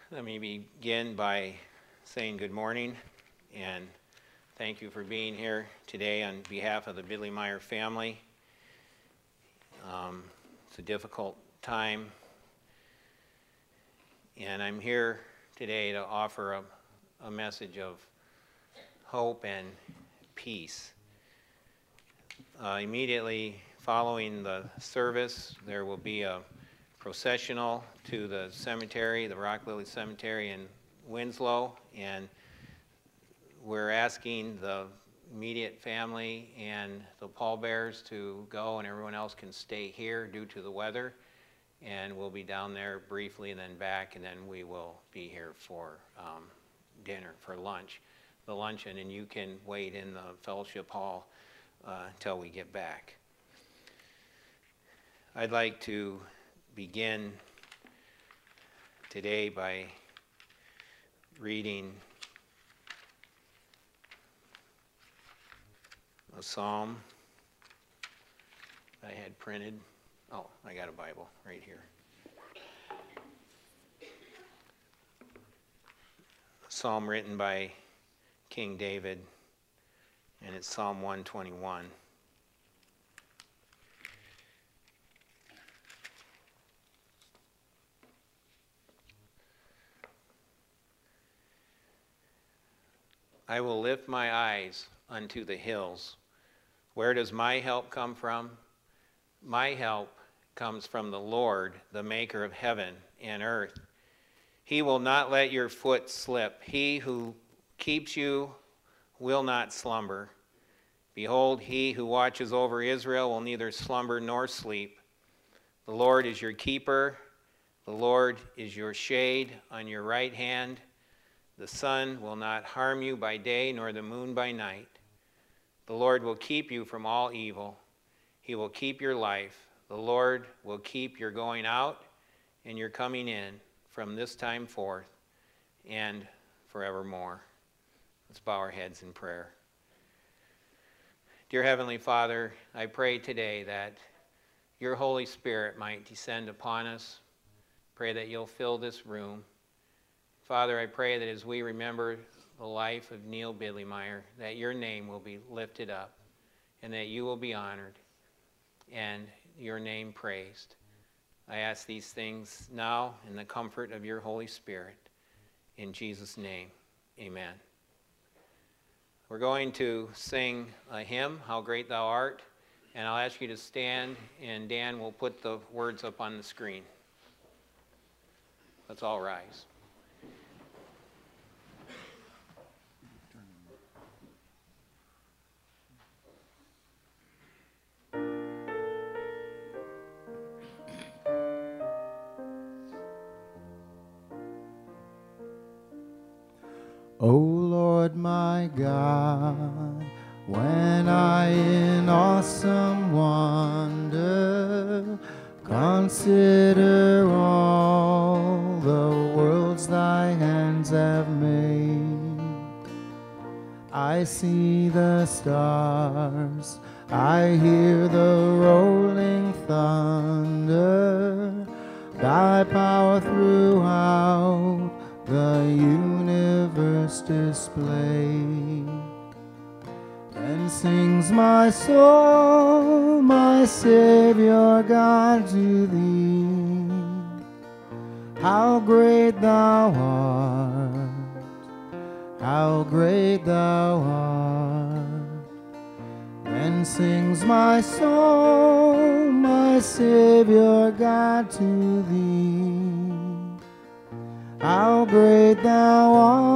Let me begin by saying good morning and thank you for being here today on behalf of the Bidley Meyer family. It's a difficult time, and I'm here today to offer a message of hope and peace. Immediately following the service, there will be a processional to the cemetery, the Rock Lily Cemetery in Winslow, and we're asking the immediate family and the pallbearers to go, and everyone else can stay here due to the weather, and we'll be down there briefly and then back, and then we will be here for dinner, for lunch, the luncheon, and you can wait in the fellowship hall until we get back. I'd like to begin today by reading a psalm I had printed. Oh, I got a Bible right here. A psalm written by King David, and it's Psalm 121. I will lift my eyes unto the hills. Where does my help come from? My help comes from the Lord, the maker of heaven and earth. He will not let your foot slip. He who keeps you will not slumber. Behold, he who watches over Israel will neither slumber nor sleep. The Lord is your keeper. The Lord is your shade on your right hand. The sun will not harm you by day, nor the moon by night. The Lord will keep you from all evil. He will keep your life. The Lord will keep your going out and your coming in from this time forth and forevermore. Let's bow our heads in prayer. Dear Heavenly Father, I pray today that your Holy Spirit might descend upon us. Pray that you'll fill this room. Father, I pray that as we remember the life of Neil Bidley Meyer, that your name will be lifted up and that you will be honored and your name praised. I ask these things now in the comfort of your Holy Spirit. In Jesus' name, amen. We're going to sing a hymn, How Great Thou Art, and I'll ask you to stand, and Dan will put the words up on the screen. Let's all rise. O Lord my God, when I in awesome wonder consider all the worlds thy hands have made, I see the stars, I hear the rolling thunder, thy power throughout the universe displayed. Then sings my soul, my Savior God, to thee. How great thou art, how great thou art. Then sings my soul, my Savior God, to thee. How great thou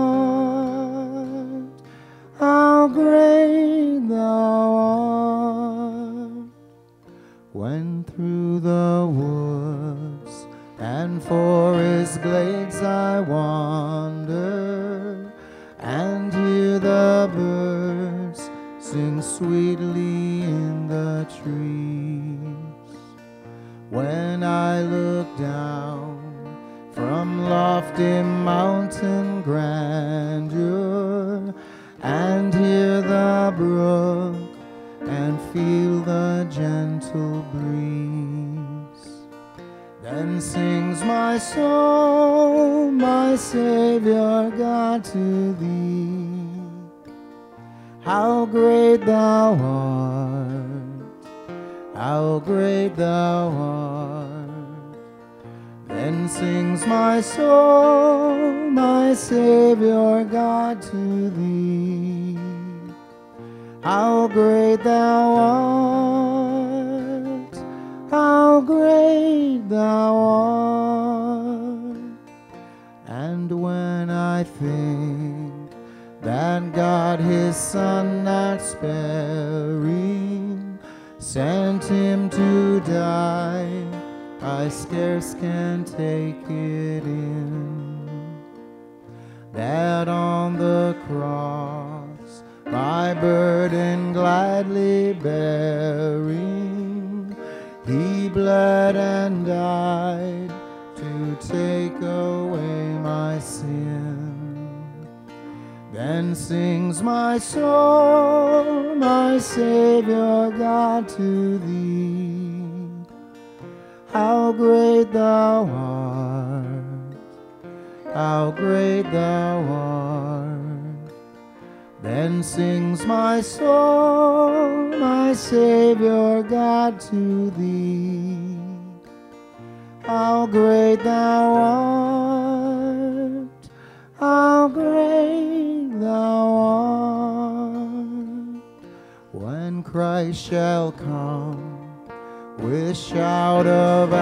art, how great thou art. When through the woods and forest glades I wander, and hear the birds sing sweetly in the trees, when I look down from lofty mountain grandeur, and hear the brook, and feel the gentle breeze, Then sings my soul, my Savior God, to thee. How great thou art, how great thou art. Then sings my soul, my Savior God, to thee. How great thou art, how great thou art. And when I think that God his Son not sparing sent him to die, I scarce can take it in, that on the cross my burden gladly bearing, he bled and died to take away my sin. Then sings my soul, my Savior God, to thee. How great thou art, how great thou art. Then sings my soul, my Savior God, to thee. How great thou art, how great thou art. When Christ shall come with shout of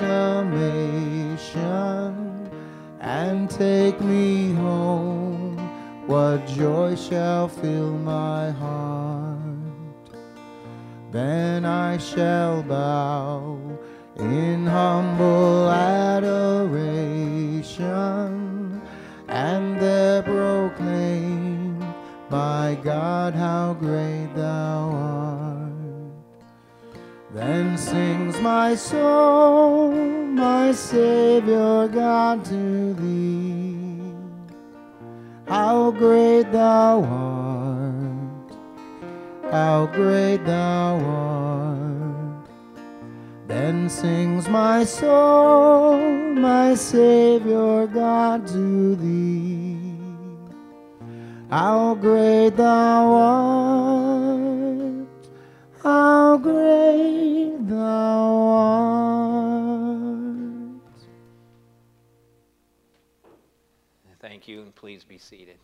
acclamation and take me home, what joy shall fill my heart. Then I shall bow in humble adoration and there proclaim, my God, how great thou art. Then sings my soul, my Savior God, to thee. How great thou art, how great thou art. Then sings my soul, my Savior God, to thee. How great thou art, how great thou art. Thank you, and please be seated.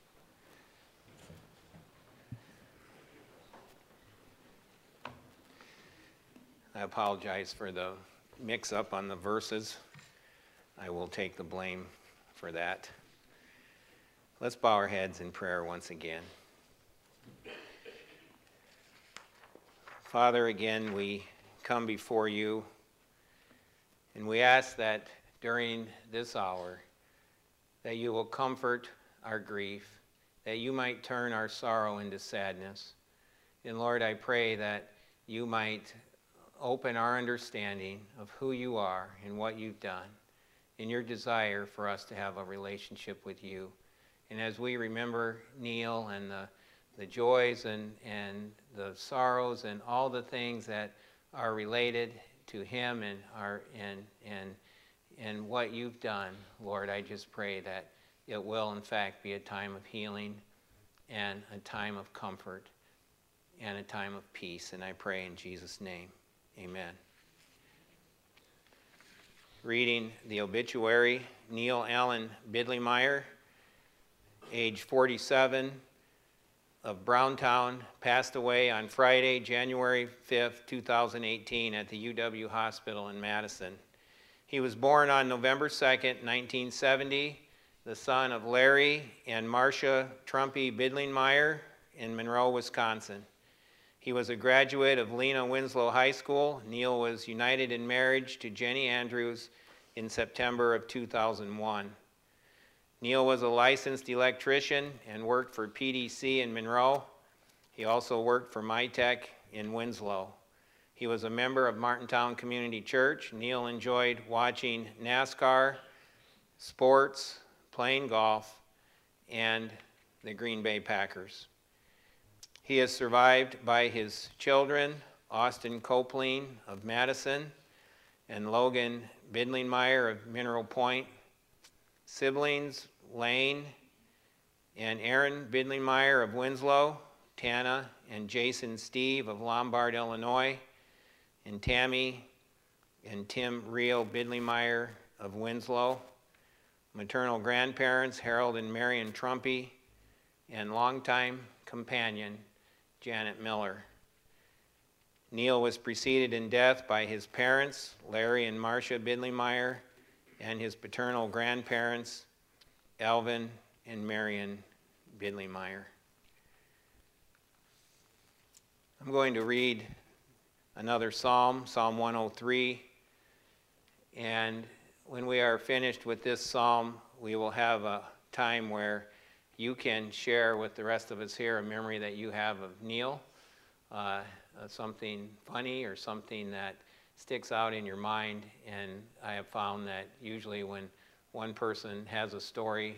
I apologize for the mix-up on the verses. I will take the blame for that. Let's bow our heads in prayer once again. Father, again, we come before you, and we ask that during this hour that you will comfort our grief, that you might turn our sorrow into sadness. And Lord, I pray that you might open our understanding of who you are and what you've done, and your desire for us to have a relationship with you. And as we remember Neil and the joys and the sorrows and all the things that are related to him and what you've done, Lord, I just pray that it will in fact be a time of healing and a time of comfort and a time of peace. And I pray in Jesus' name, amen. Reading the obituary, Neil Allen Bidleymeyer, age 47, of Browntown, passed away on Friday, January 5th, 2018 at the UW Hospital in Madison. He was born on November 2nd, 1970, the son of Larry and Marcia Trumpy Bidleymeyer in Monroe, Wisconsin. He was a graduate of Lena Winslow High School. Neil was united in marriage to Jenny Andrews in September of 2001. Neil was a licensed electrician and worked for PDC in Monroe. He also worked for MyTech in Winslow. He was a member of Martintown Community Church. Neil enjoyed watching NASCAR, sports, playing golf, and the Green Bay Packers. He is survived by his children, Austin Copeland of Madison, and Logan Bidlingmeyer of Mineral Point. Siblings Lane and Aaron Bidlingmeyer of Winslow, Tana and Jason Steve of Lombard, Illinois, and Tammy and Tim Reel Bidlingmeyer of Winslow. Maternal grandparents Harold and Marion Trumpy, and longtime companion Janet Miller. Neil was preceded in death by his parents, Larry and Marcia Bidlingmeyer, and his paternal grandparents, Alvin and Marion Bidlingmeyer. I'm going to read another psalm, Psalm 103, and when we are finished with this psalm, we will have a time where you can share with the rest of us here a memory that you have of Neil, something funny or something that sticks out in your mind. And I have found that usually when one person has a story,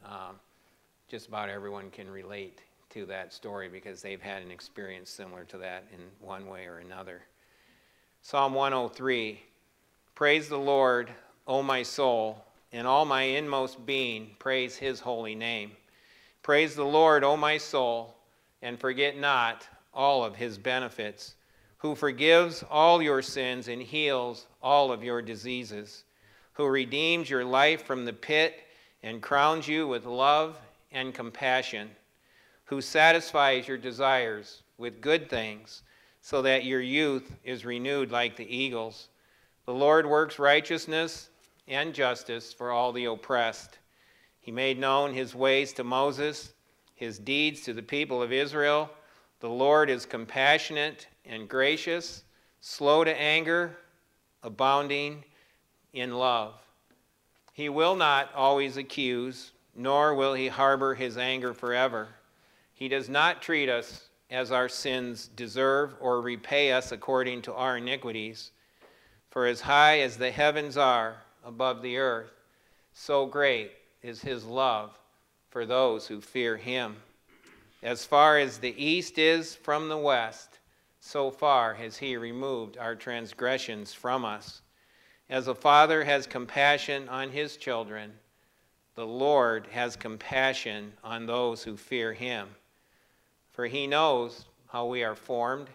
just about everyone can relate to that story because they've had an experience similar to that in one way or another. Psalm 103, praise the Lord, O my soul, and all my inmost being, praise his holy name. Praise the Lord, O my soul, and forget not all of his benefits, who forgives all your sins and heals all of your diseases, who redeems your life from the pit and crowns you with love and compassion, who satisfies your desires with good things, so that your youth is renewed like the eagles. The Lord works righteousness and justice for all the oppressed. He made known his ways to Moses, his deeds to the people of Israel. The Lord is compassionate and gracious, slow to anger, abounding in love. He will not always accuse, nor will he harbor his anger forever. He does not treat us as our sins deserve or repay us according to our iniquities. For as high as the heavens are above the earth, so great is his love for those who fear him. As far as the east is from the west, so far has he removed our transgressions from us. As a father has compassion on his children, the Lord has compassion on those who fear him. For he knows how we are formed.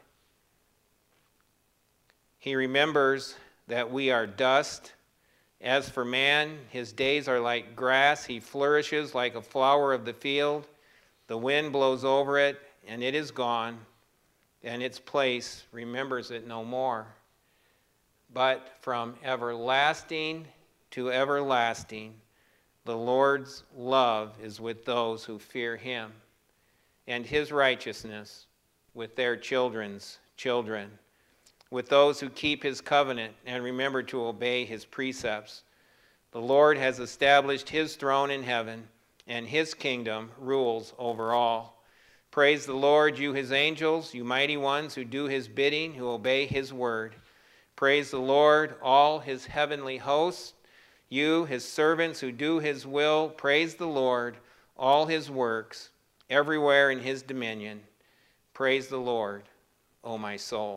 He remembers that we are dust. As for man, his days are like grass. He flourishes like a flower of the field. The wind blows over it, and it is gone, and its place remembers it no more. But from everlasting to everlasting, the Lord's love is with those who fear him, and his righteousness with their children's children, with those who keep his covenant and remember to obey his precepts. The Lord has established his throne in heaven, and his kingdom rules over all. Praise the Lord, you his angels, you mighty ones who do his bidding, who obey his word. Praise the Lord, all his heavenly hosts, you his servants who do his will. Praise the Lord, all his works, everywhere in his dominion. Praise the Lord, O my soul.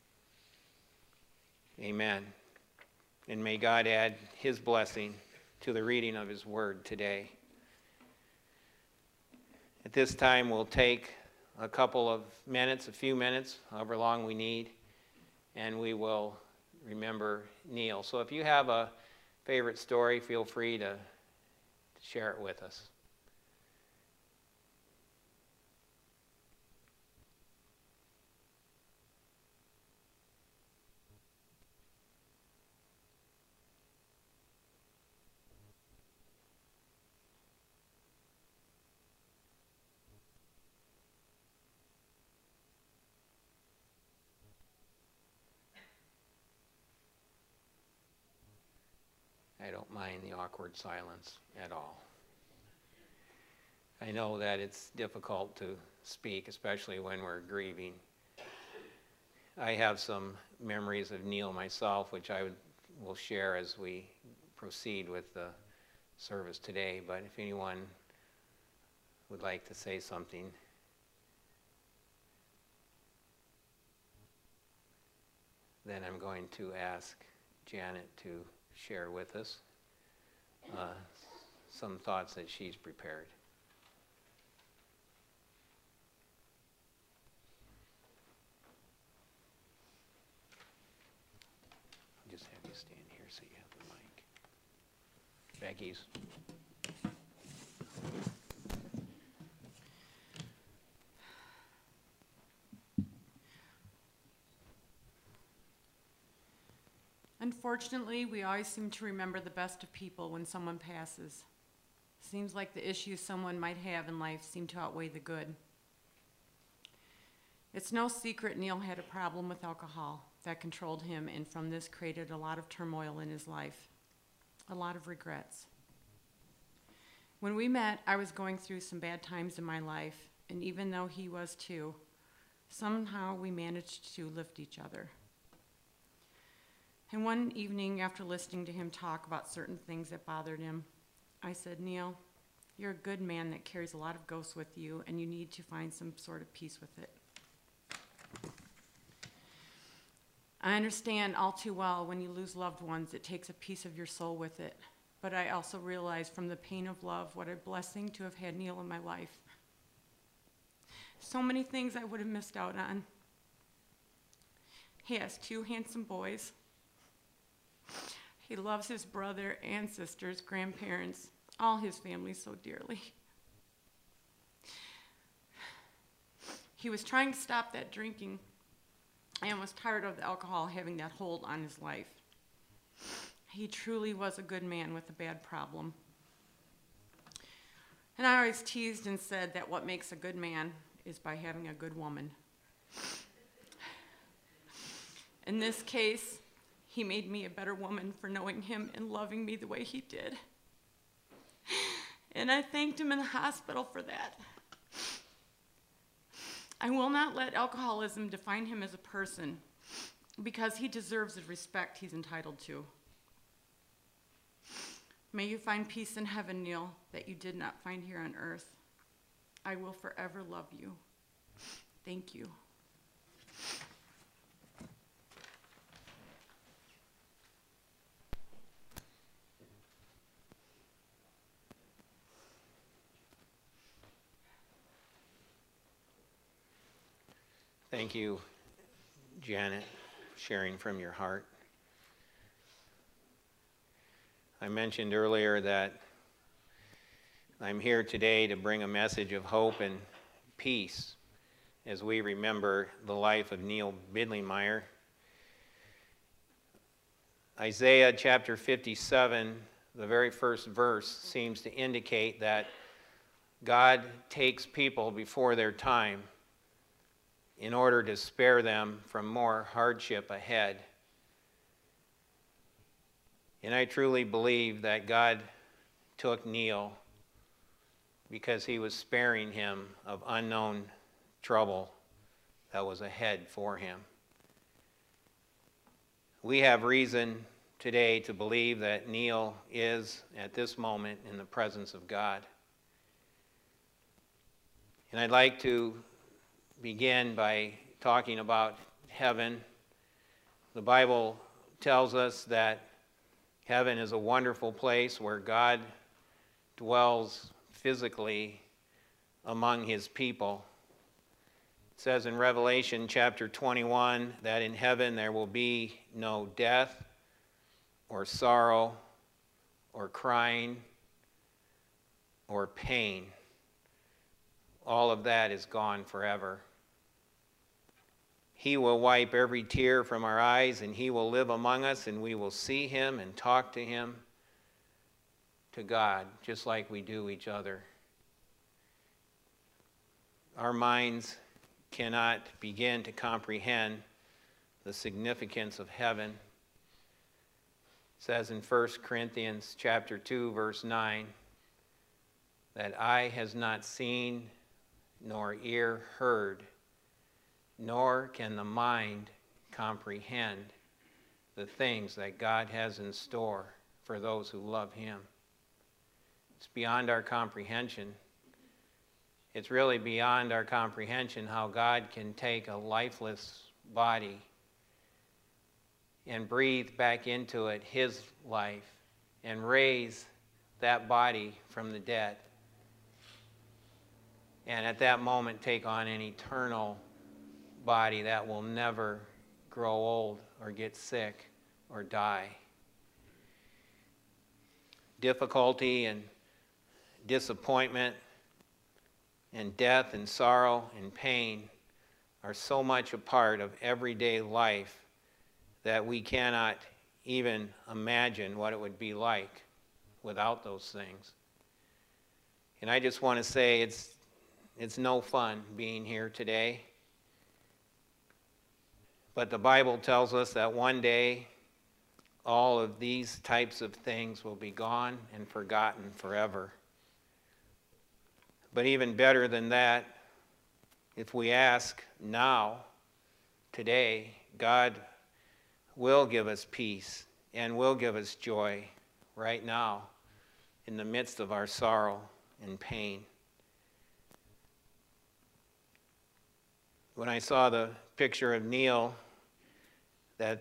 Amen. And may God add his blessing to the reading of his word today. At this time, we'll take a couple of minutes, a few minutes, however long we need, and we will remember Neil. So if you have a favorite story, feel free to share it with us. I don't mind the awkward silence at all. I know that it's difficult to speak, especially when we're grieving. I have some memories of Neil myself, which I will share as we proceed with the service today, but if anyone would like to say something. Then I'm going to ask Janet to share with us some thoughts that she's prepared. I'll just have you stand here so you have the mic. Becky's. Unfortunately, we always seem to remember the best of people when someone passes. Seems like the issues someone might have in life seem to outweigh the good. It's no secret Neil had a problem with alcohol that controlled him, and from this created a lot of turmoil in his life, a lot of regrets. When we met, I was going through some bad times in my life, and even though he was too, somehow we managed to lift each other. And one evening, after listening to him talk about certain things that bothered him, I said, Neil, you're a good man that carries a lot of ghosts with you, and you need to find some sort of peace with it. I understand all too well when you lose loved ones, it takes a piece of your soul with it. But I also realize from the pain of love what a blessing to have had Neil in my life. So many things I would have missed out on. He has 2 handsome boys. He loves his brother and sisters, grandparents, all his family so dearly. He was trying to stop that drinking and was tired of the alcohol having that hold on his life. He truly was a good man with a bad problem. And I always teased and said that what makes a good man is by having a good woman. In this case, he made me a better woman for knowing him and loving me the way he did. And I thanked him in the hospital for that. I will not let alcoholism define him as a person because he deserves the respect he's entitled to. May you find peace in heaven, Neil, that you did not find here on earth. I will forever love you. Thank you. Thank you, Janet, for sharing from your heart. I mentioned earlier that I'm here today to bring a message of hope and peace as we remember the life of Neil Bidlingmeyer. Isaiah chapter 57, the very first verse, seems to indicate that God takes people before their time in order to spare them from more hardship ahead. And I truly believe that God took Neil because he was sparing him of unknown trouble that was ahead for him. We have reason today to believe that Neil is, at this moment, in the presence of God. And I'd like to begin by talking about heaven. The Bible tells us that heaven is a wonderful place where God dwells physically among his people. It says in Revelation chapter 21 that in heaven there will be no death or sorrow or crying or pain. All of that is gone forever. He will wipe every tear from our eyes, and he will live among us, and we will see him and talk to him, to God, just like we do each other. Our minds cannot begin to comprehend the significance of heaven. It says in 1 Corinthians chapter 2, verse 9, that eye has not seen, nor ear heard, nor can the mind comprehend the things that God has in store for those who love him. It's beyond our comprehension. It's really beyond our comprehension how God can take a lifeless body and breathe back into it his life and raise that body from the dead. And at that moment take on an eternal body that will never grow old or get sick or die. Difficulty and disappointment and death and sorrow and pain are so much a part of everyday life that we cannot even imagine what it would be like without those things. And I just want to say it's no fun being here today. But the Bible tells us that one day all of these types of things will be gone and forgotten forever. But even better than that, if we ask now, today, God will give us peace and will give us joy right now in the midst of our sorrow and pain. When I saw the picture of Neil that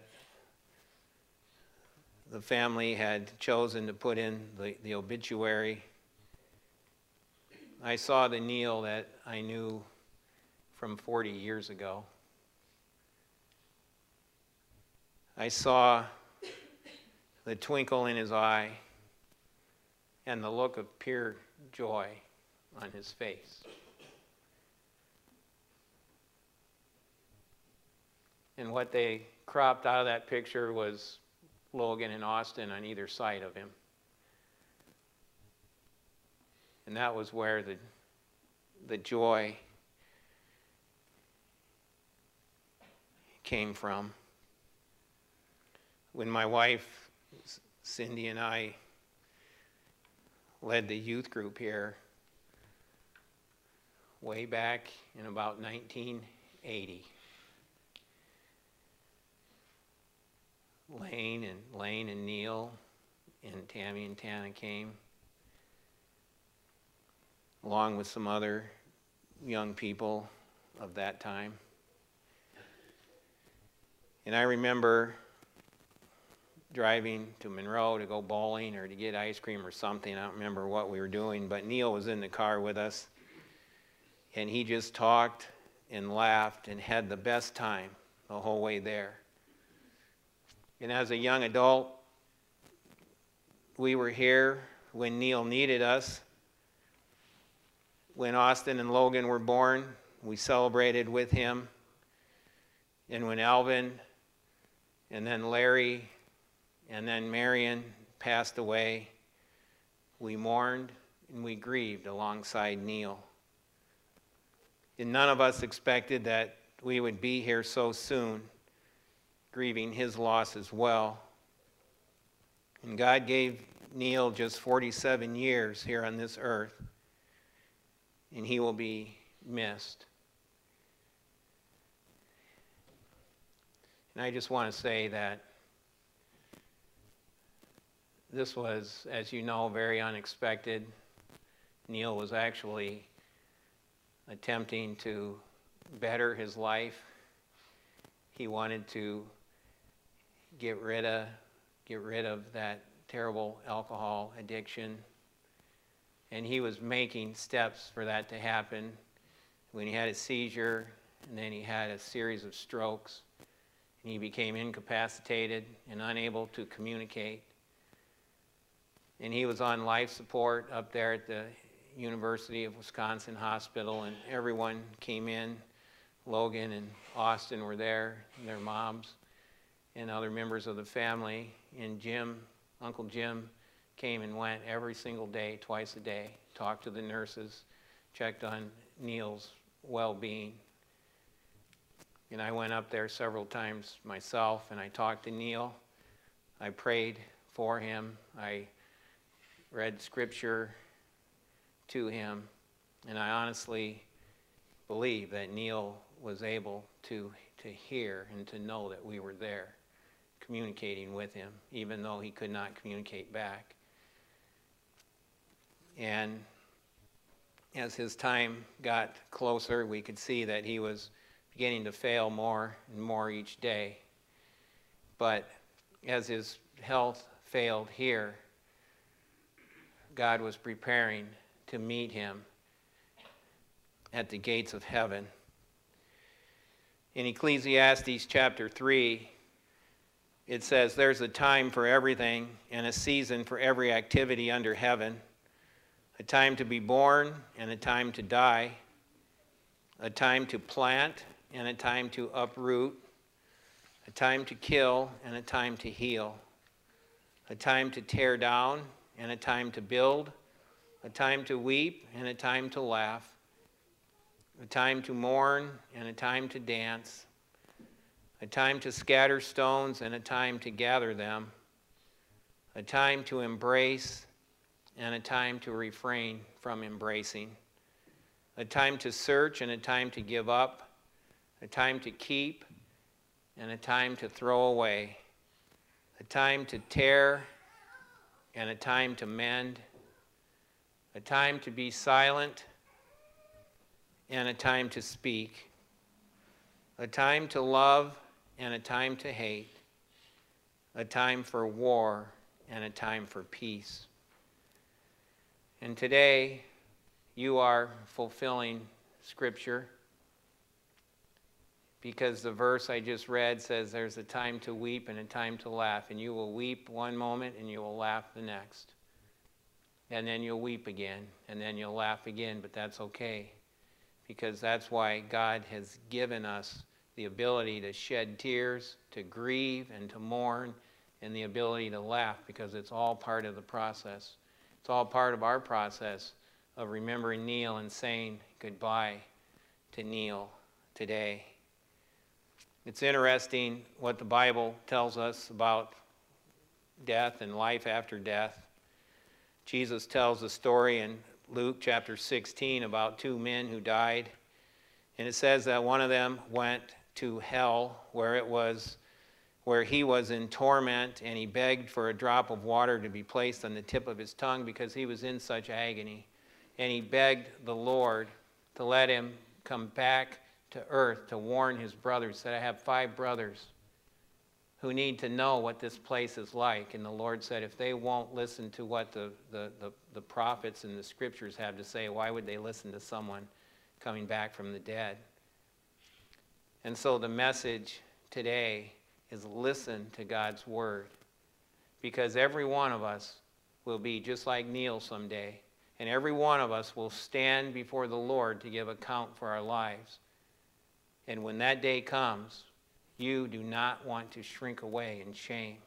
the family had chosen to put in the obituary, I saw the Neil that I knew from 40 years ago. I saw the twinkle in his eye and the look of pure joy on his face. And what they cropped out of that picture was Logan and Austin on either side of him. And that was where the joy came from. When my wife, Cindy, and I led the youth group here way back in about 1980, Lane and Neil and Tammy and Tana came, along with some other young people of that time. And I remember driving to Monroe to go bowling or to get ice cream or something. I don't remember what we were doing, but Neil was in the car with us, and he just talked and laughed and had the best time the whole way there. And as a young adult, we were here when Neil needed us. When Austin and Logan were born, we celebrated with him. And when Alvin and then Larry and then Marion passed away, we mourned and we grieved alongside Neil. And none of us expected that we would be here so soon, grieving his loss as well. And God gave Neil just 47 years here on this earth, and he will be missed. And I just want to say that this was, as you know, very unexpected. Neil was actually attempting to better his life. He wanted to get rid of that terrible alcohol addiction. And he was making steps for that to happen when he had a seizure, and then he had a series of strokes, and he became incapacitated and unable to communicate. And he was on life support up there at the University of Wisconsin Hospital, and everyone came in. Logan and Austin were there, and their moms, and other members of the family. And Jim, Uncle Jim, came and went every single day, twice a day, talked to the nurses, checked on Neil's well-being. And I went up there several times myself, and I talked to Neil. I prayed for him. I read scripture to him. And I honestly believe that Neil was able to hear and to know that we were there, communicating with him, even though he could not communicate back. And as his time got closer, we could see that he was beginning to fail more and more each day. But as his health failed here, God was preparing to meet him at the gates of heaven. In Ecclesiastes chapter 3, it says, "There's a time for everything and a season for every activity under heaven, a time to be born and a time to die, a time to plant and a time to uproot, a time to kill and a time to heal, a time to tear down and a time to build, a time to weep and a time to laugh, a time to mourn and a time to dance, a time to scatter stones and a time to gather them, a time to embrace and a time to refrain from embracing, a time to search and a time to give up, a time to keep and a time to throw away, a time to tear and a time to mend, a time to be silent and a time to speak, a time to love and a time to hate, a time for war and a time for peace." And today, you are fulfilling Scripture, because the verse I just read says there's a time to weep and a time to laugh, and you will weep one moment and you will laugh the next. And then you'll weep again, and then you'll laugh again, but that's okay, because that's why God has given us the ability to shed tears, to grieve, and to mourn, and the ability to laugh, because it's all part of the process. It's all part of our process of remembering Neil and saying goodbye to Neil today. It's interesting what the Bible tells us about death and life after death. Jesus tells a story in Luke chapter 16 about two men who died. And it says that one of them went to hell, where he was in torment, and he begged for a drop of water to be placed on the tip of his tongue because he was in such agony. And he begged the Lord to let him come back to earth to warn his brothers. Said, "I have 5 brothers who need to know what this place is like." And the Lord said, if they won't listen to what the prophets and the scriptures have to say, why would they listen to someone coming back from the dead? And so the message today is listen to God's word, because every one of us will be just like Neil someday, and every one of us will stand before the Lord to give account for our lives. And when that day comes, you do not want to shrink away in shame.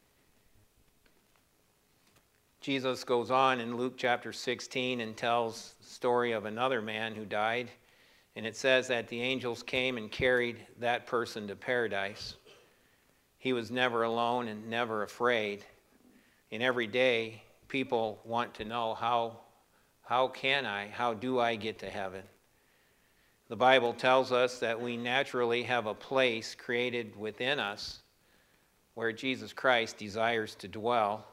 Jesus goes on in Luke chapter 16 and tells the story of another man who died. And it says that the angels came and carried that person to paradise. He was never alone and never afraid. And every day, people want to know, how do I get to heaven? The Bible tells us that we naturally have a place created within us where Jesus Christ desires to dwell.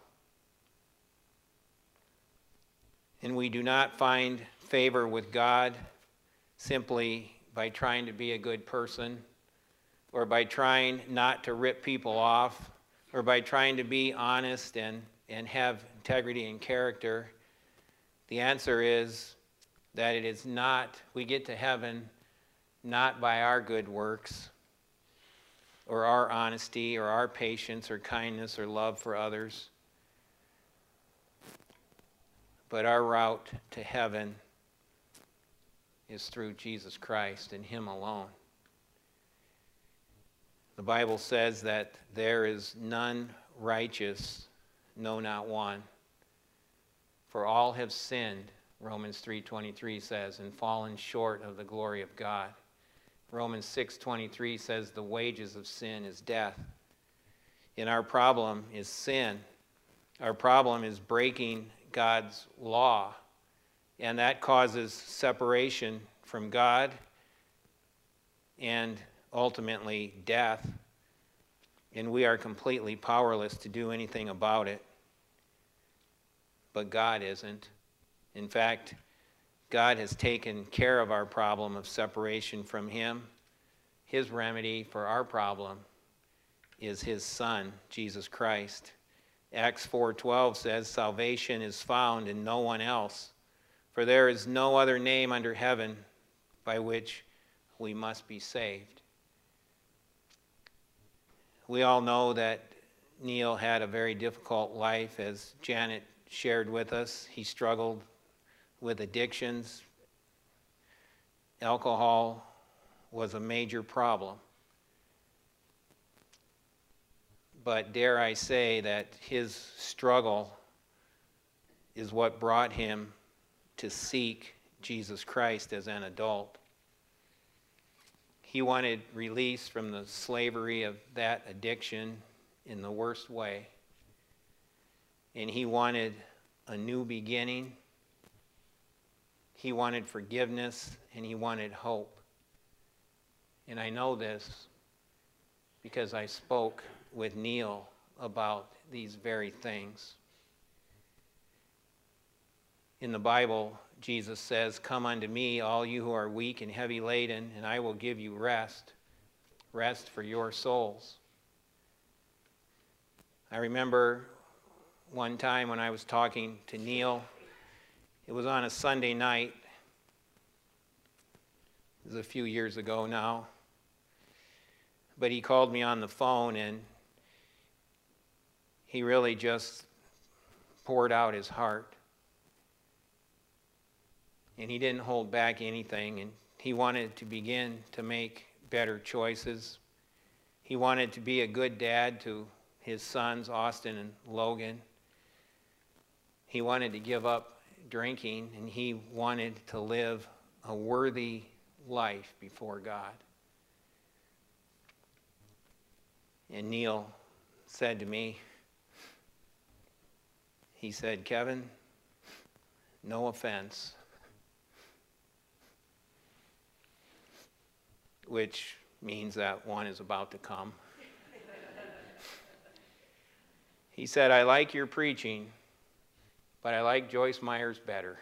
And we do not find favor with God simply by trying to be a good person, or by trying not to rip people off, or by trying to be honest and have integrity and character. The answer is that it is not, we get to heaven not by our good works, or our honesty, or our patience, or kindness, or love for others, but our route to heaven is through Jesus Christ and Him alone. The Bible says that there is none righteous, no, not one. For all have sinned, Romans 3:23 says, and fallen short of the glory of God. Romans 6:23 says the wages of sin is death. And our problem is sin. Our problem is breaking God's law. And that causes separation from God and ultimately death. And we are completely powerless to do anything about it. But God isn't. In fact, God has taken care of our problem of separation from Him. His remedy for our problem is his Son, Jesus Christ. Acts 4:12 says, "Salvation is found in no one else, for there is no other name under heaven by which we must be saved." We all know that Neil had a very difficult life, as Janet shared with us. He struggled with addictions. Alcohol was a major problem. But dare I say that his struggle is what brought him to seek Jesus Christ as an adult. He wanted release from the slavery of that addiction in the worst way. And he wanted a new beginning. He wanted forgiveness, and he wanted hope. And I know this because I spoke with Neil about these very things. In the Bible, Jesus says, "Come unto me, all you who are weak and heavy laden, and I will give you rest, rest for your souls." I remember one time when I was talking to Neil. It was on a Sunday night. It was a few years ago now. But he called me on the phone, and he really just poured out his heart. And he didn't hold back anything, and he wanted to begin to make better choices. He wanted to be a good dad to his sons, Austin and Logan. He wanted to give up drinking, and he wanted to live a worthy life before God. And Neil said to me, he said, "Kevin, no offense," which means that one is about to come. He said, "I like your preaching, but I like Joyce Myers better."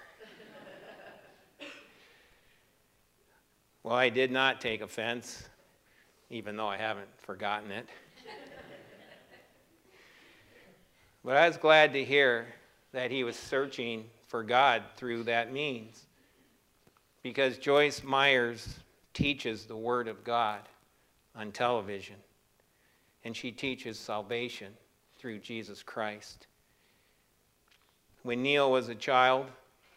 Well, I did not take offense, even though I haven't forgotten it. But I was glad to hear that he was searching for God through that means, because Joyce Myers teaches the Word of God on television, and she teaches salvation through Jesus Christ. When Neil was a child,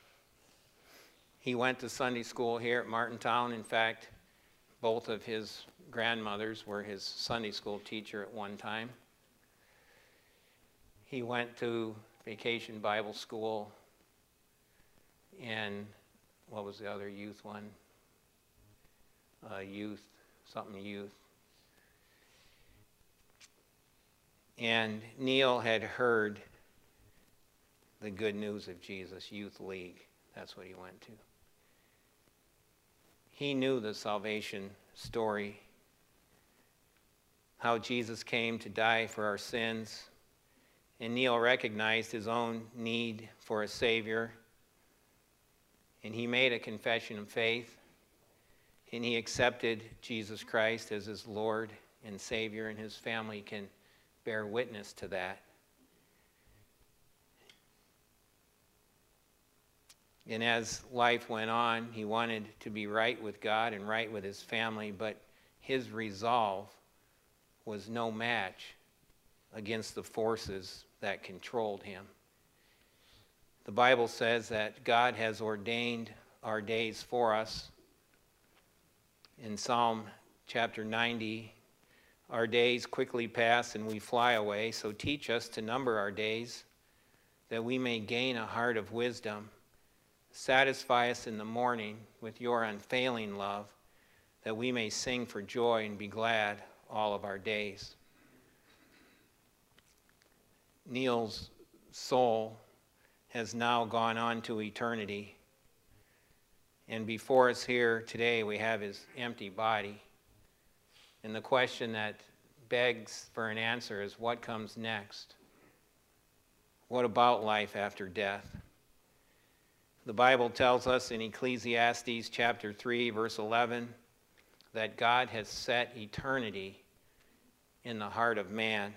he went to Sunday school here at Martintown. In fact, both of his grandmothers were his Sunday school teacher at one time. He went to Vacation Bible School and what was the other youth one? Youth. And Neil had heard the good news of Jesus, Youth League. That's what he went to. He knew the salvation story, how Jesus came to die for our sins. And Neil recognized his own need for a Savior. And he made a confession of faith. And he accepted Jesus Christ as his Lord and Savior, and his family can bear witness to that. And as life went on, he wanted to be right with God and right with his family, but his resolve was no match against the forces that controlled him. The Bible says that God has ordained our days for us. In Psalm chapter 90, our days quickly pass and we fly away, so teach us to number our days, that we may gain a heart of wisdom. Satisfy us in the morning with your unfailing love, that we may sing for joy and be glad all of our days. Neil's soul has now gone on to eternity. And before us here today, we have his empty body. And the question that begs for an answer is, what comes next? What about life after death? The Bible tells us in Ecclesiastes chapter 3, verse 11, that God has set eternity in the heart of man.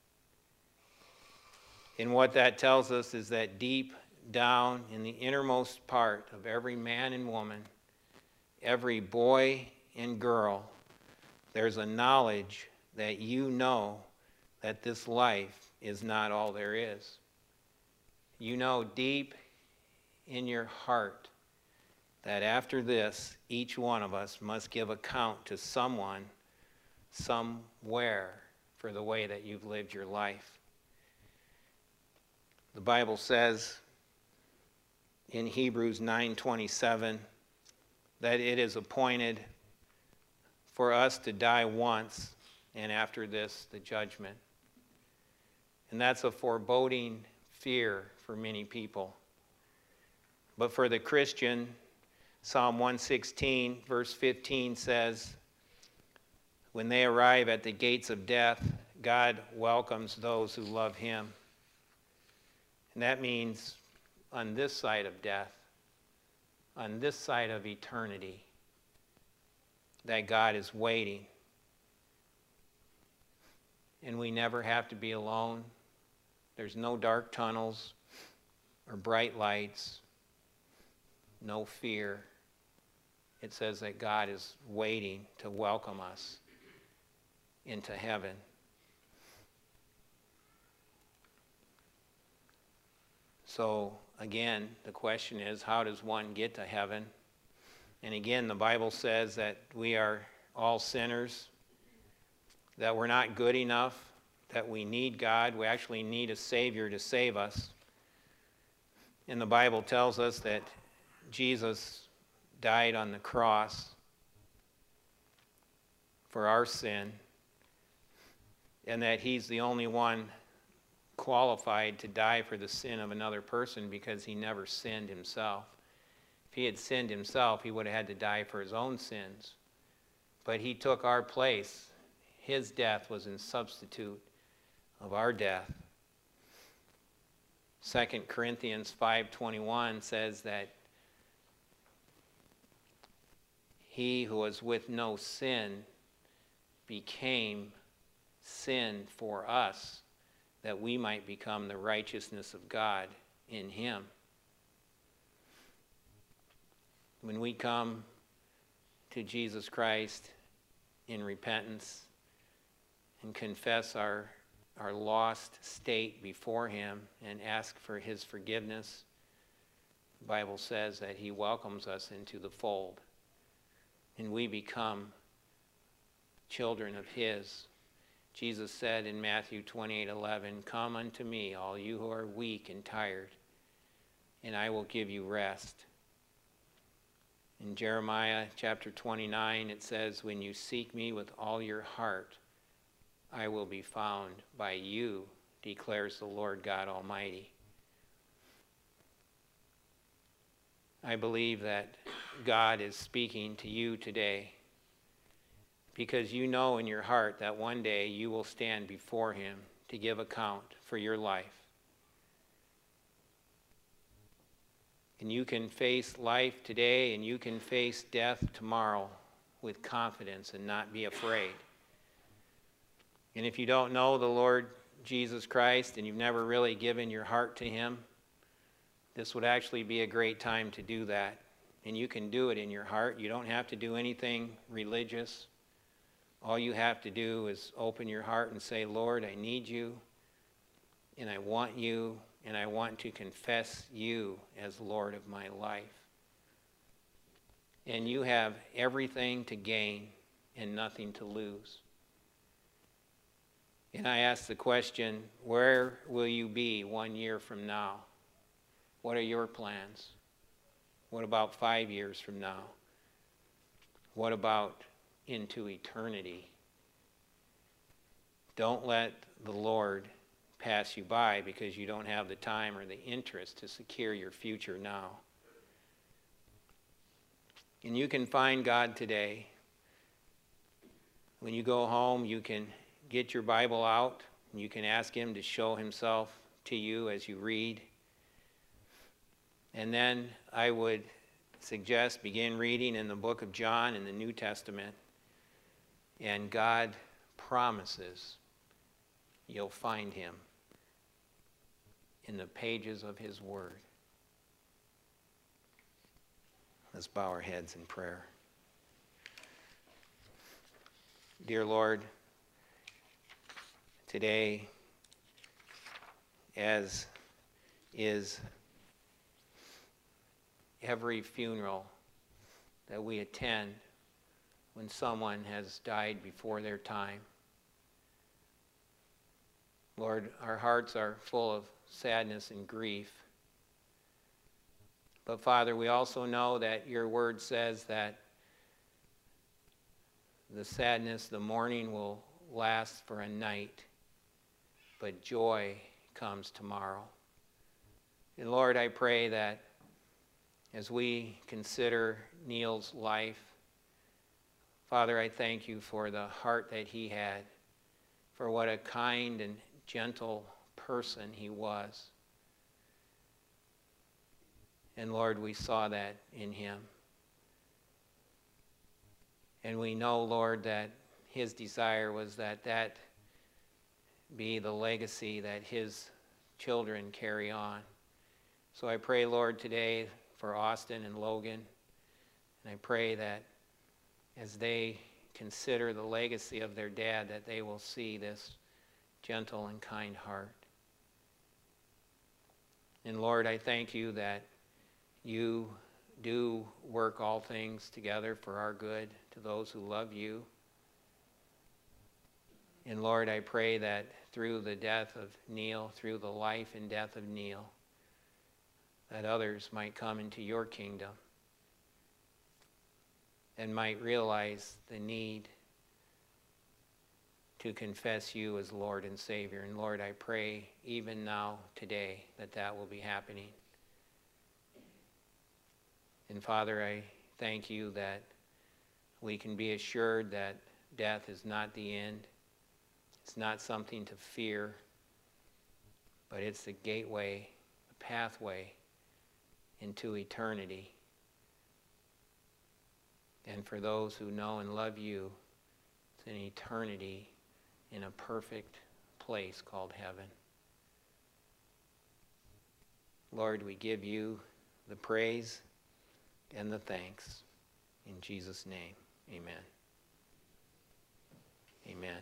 And what that tells us is that deep down in the innermost part of every man and woman, every boy and girl, there's a knowledge that you know that this life is not all there is. You know deep in your heart that after this, each one of us must give account to someone, somewhere, for the way that you've lived your life. The Bible says in Hebrews 9:27 that it is appointed for us to die once, and after this, the judgment. And that's a foreboding fear for many people. But for the Christian, Psalm 116, verse 15 says, when they arrive at the gates of death, God welcomes those who love him. And that means on this side of death, on this side of eternity, that God is waiting. And we never have to be alone. There's no dark tunnels or bright lights, no fear. It says that God is waiting to welcome us into heaven. So again, the question is, how does one get to heaven? And again, the Bible says that we are all sinners, that we're not good enough, that we need God. We actually need a Savior to save us. And the Bible tells us that Jesus died on the cross for our sin, and that he's the only one qualified to die for the sin of another person because he never sinned himself. If he had sinned himself, he would have had to die for his own sins. But he took our place. His death was in substitute of our death. 2 Corinthians 5:21 says that he who was with no sin became sin for us, that we might become the righteousness of God in him. When we come to Jesus Christ in repentance and confess our lost state before him and ask for his forgiveness, the Bible says that he welcomes us into the fold, and we become children of his. Jesus said in Matthew 28:11, "Come unto me, all you who are weak and tired, and I will give you rest." In Jeremiah chapter 29, it says, "When you seek me with all your heart, I will be found by you, declares the Lord God Almighty." I believe that God is speaking to you today, because you know in your heart that one day you will stand before him to give account for your life. And you can face life today and you can face death tomorrow with confidence and not be afraid. And if you don't know the Lord Jesus Christ and you've never really given your heart to him, this would actually be a great time to do that. And you can do it in your heart. You don't have to do anything religious. All you have to do is open your heart and say, "Lord, I need you, and I want you, and I want to confess you as Lord of my life." And you have everything to gain and nothing to lose. And I ask the question, where will you be 1 year from now? What are your plans? What about 5 years from now? What about into eternity? Don't let the Lord pass you by because you don't have the time or the interest to secure your future now. And you can find God today. When you go home, you can get your Bible out and you can ask him to show himself to you as you read. And then I would suggest begin reading in the book of John in the New Testament. And God promises, you'll find him in the pages of his word. Let's bow our heads in prayer. Dear Lord, today, as is every funeral that we attend when someone has died before their time, Lord, our hearts are full of sadness and grief. But Father, we also know that your word says that the sadness, the mourning will last for a night, but joy comes tomorrow. And Lord, I pray that as we consider Neil's life, Father, I thank you for the heart that he had, for what a kind and gentle person he was. And Lord, we saw that in him. And we know, Lord, that his desire was that that be the legacy that his children carry on. So I pray, Lord, today for Austin and Logan, and I pray that as they consider the legacy of their dad, that they will see this gentle and kind heart. And Lord, I thank you that you do work all things together for our good to those who love you. And Lord, I pray that through the death of Neil, through the life and death of Neil, that others might come into your kingdom and might realize the need to confess you as Lord and Savior. And Lord, I pray even now, today, that that will be happening. And Father, I thank you that we can be assured that death is not the end. It's not something to fear, but it's the gateway, the pathway into eternity. And for those who know and love you, it's an eternity in a perfect place called heaven. Lord, we give you the praise and the thanks. In Jesus' name, amen. Amen.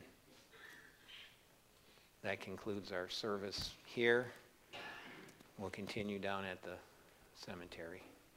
That concludes our service here. We'll continue down at the cemetery.